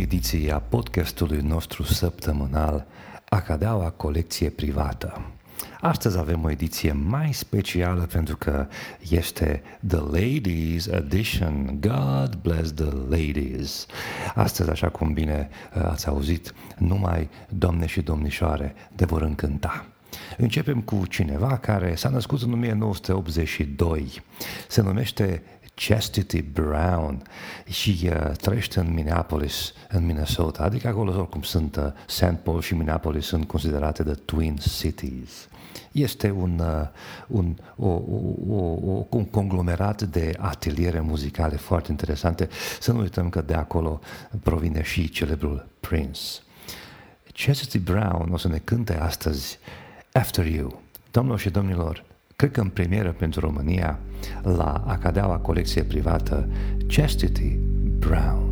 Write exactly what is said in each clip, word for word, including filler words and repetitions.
ediție a podcastului nostru săptămânal Acadeaua Colecție Privată. Astăzi avem o ediție mai specială pentru că este The Ladies Edition. God bless the ladies. Astăzi, așa cum bine ați auzit, numai doamne și domnișoare de vor încânta. Începem cu cineva care s-a născut în o mie nouă sute optzeci și doi. Se numește Chastity Brown și uh, trăiește în Minneapolis, în Minnesota, adică acolo oricum sunt uh, Saint Paul și Minneapolis sunt considerate the Twin Cities. Este un, uh, un, o, o, o, un conglomerat de ateliere muzicale foarte interesante. Să nu uităm că de acolo provine și celebrul Prince. Chastity Brown o să ne cânte astăzi After You. Domnilor și domnilor, cred că în premieră pentru România, la Acadeaua Colecție Privată, Chastity Brown.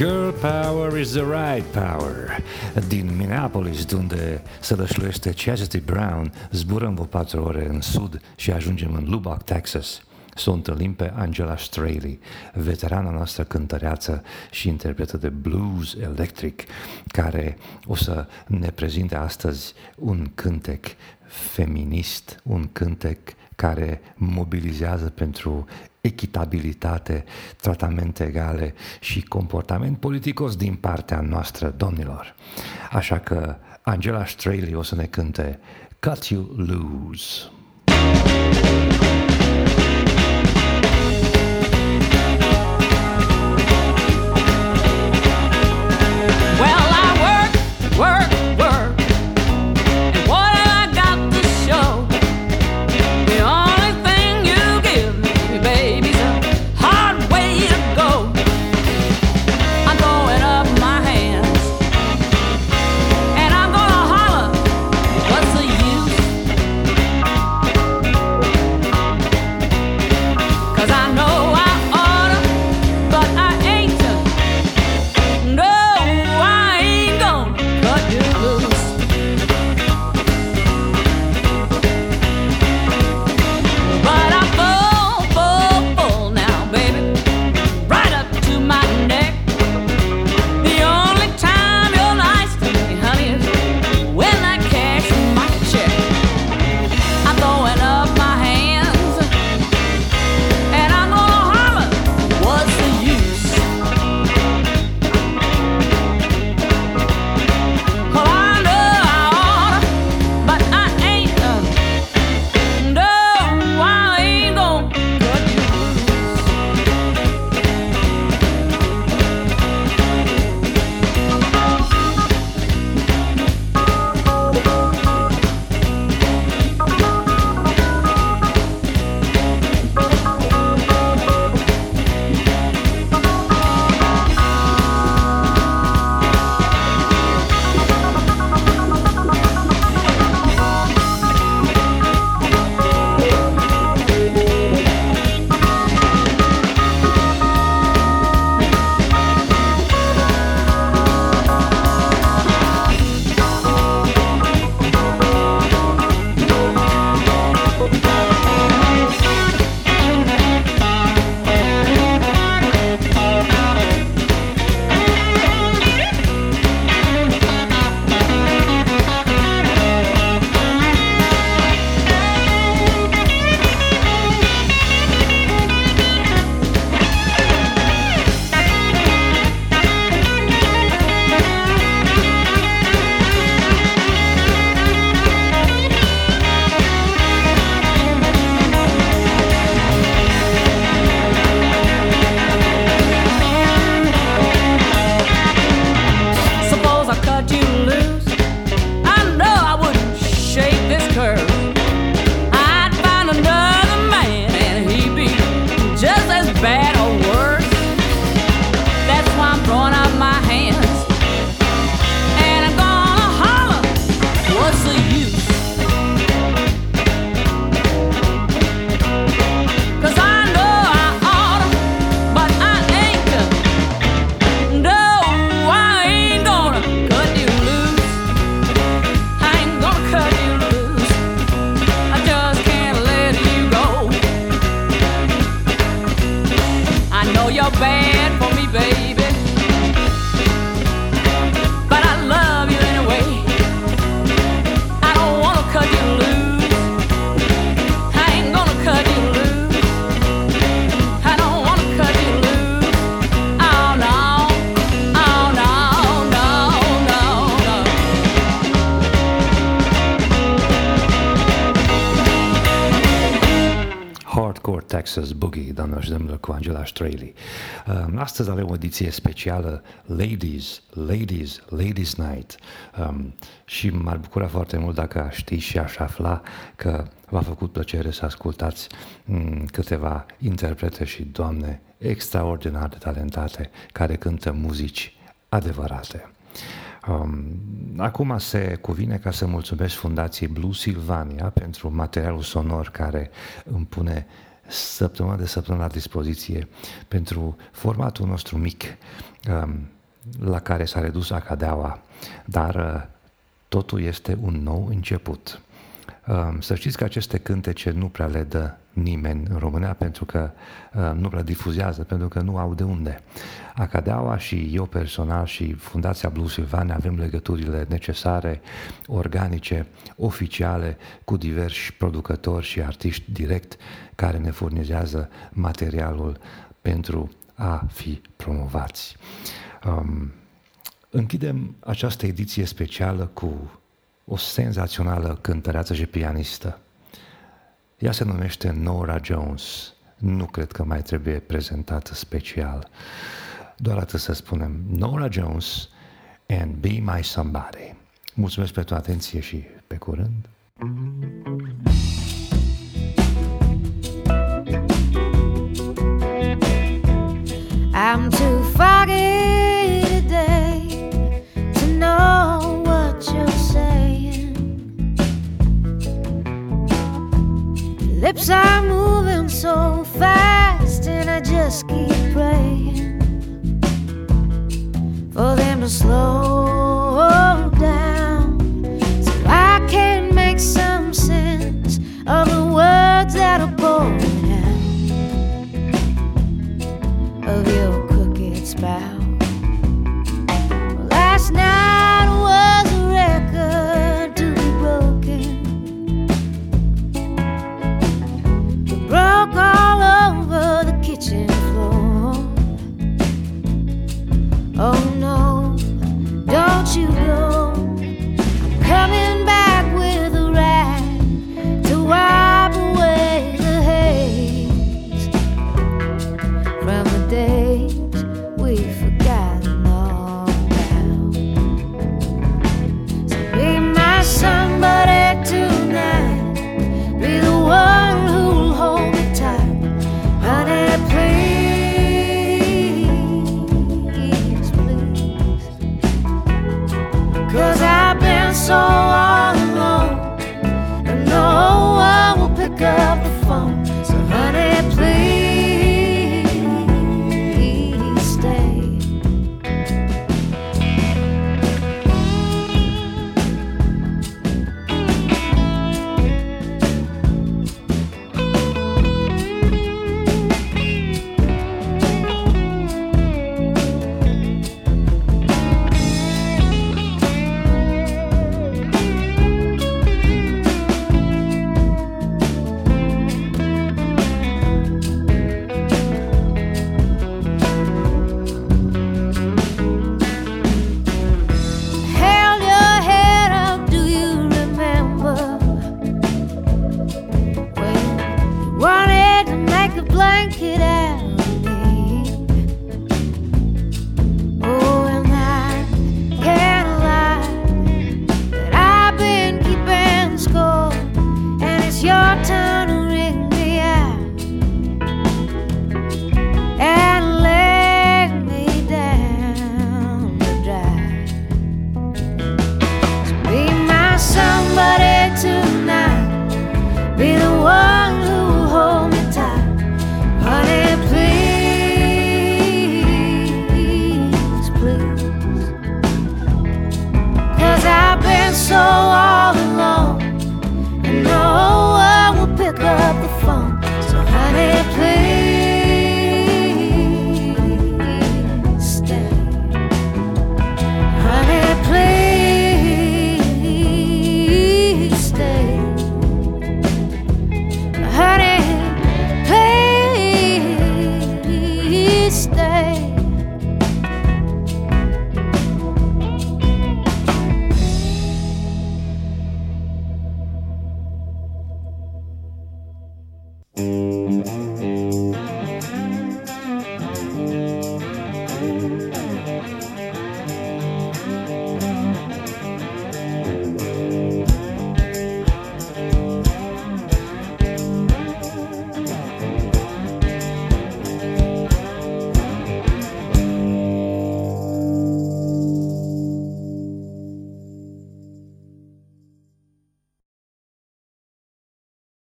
Girl power is the right power. Din Minneapolis, de unde se lășluiește Chastity Brown, zburăm vreo patru ore în sud și ajungem în Lubbock, Texas. Să o întâlnim pe Angela Straley, veterana noastră cântăreață și interpretă de blues electric, care o să ne prezinte astăzi un cântec feminist, un cântec care mobilizează pentru echitabilitate, tratamente egale și comportament politicos din partea noastră, domnilor. Așa că Angela Straley o să ne cânte Cut You Loose. Well, I work, work, work, and what have I got to show? The only thing you give me, baby's a hard way to go. I'm throwing up my hands, and I'm gonna holler, what's the use? 'Cause I know I oughta, but I ain't to. No, I ain't gonna cut you loose. But I'm full, full, full now, baby, right up to my neck. The only time you're nice to me, honey, is when I cash my check. I'm throwing up my hands, and I'm gonna holler, what's the use? Well, I know I oughta, but I ain't uh, no, I ain't gonna cut you loose. Suppose I cut you loose, I know I wouldn't shake this curve. I'd find another man and he'd be just as bad or worse. That's why I'm throwing out my hands, and I'm gonna holler, what's the use? 'Cause I know I oughta, but I ain't to. No, I ain't gonna cut you loose. I ain't gonna cut you loose. I just can't let you go. I know you're bad for me, baby, but I love you anyway. I don't wanna cut you loose. I ain't gonna cut you loose. I don't wanna cut you loose. Oh no, oh no, no, no, no. Hardcore Texas Boogie, doamnelor și domnilor, cu Angela Straley. Um, Astăzi avem o ediție specială Ladies, Ladies, Ladies Night um, și m-ar bucura foarte mult dacă aș ști și aș afla că v-a făcut plăcere să ascultați um, câteva interprete și doamne extraordinar de talentate care cântă muzici adevărate. Um, acum se cuvine ca să mulțumesc Fundației Blue Sylvania pentru materialul sonor care îmi pune săptămână de săptămână la dispoziție pentru formatul nostru mic. Um, la care s-a redus Acadeaua, dar totul este un nou început. Să știți că aceste cântece nu prea le dă nimeni în România pentru că nu prea difuzează, pentru că nu au de unde. Acadeaua și eu personal și Fundația Blues Silvania avem legăturile necesare, organice, oficiale, cu diversi producători și artiști direct care ne furnizează materialul pentru a fi promovați. Um, închidem această ediție specială cu o senzațională cântăreață și pianistă. Ea se numește Norah Jones. Nu cred că mai trebuie prezentată special. Doar atât să spunem. Norah Jones and Be My Somebody. Mulțumesc pentru atenție și pe curând. I'm too foggy today to know what you're saying. Lips are moving so fast and I just keep praying for them to slow down so I can make some sense of the words that are pouring out of your crooked spout. Well, last night was a record to be broken. It broke all over the kitchen floor. Oh no, don't you go. I'm coming back with a rag to wipe away the haze from the days we've forgotten all about. So be my somebody tonight, be the one who'll hold me tight. Honey, please, please, 'cause I've been so all alone and no one will pick up the phone. So honey, please stay. Held your head up, do you remember when you wanted to make a blanket out of me? Oh, and I can't lie that I've been keeping score, and it's your turn to ring me out and lay me down to dry. Be my somebody tonight, be the one who will hold me tight. Honey, please, please, 'cause I've been so all alone and no one will pick up the phone. So honey, please stay. Honey, please stay. Honey, please stay. Thank you.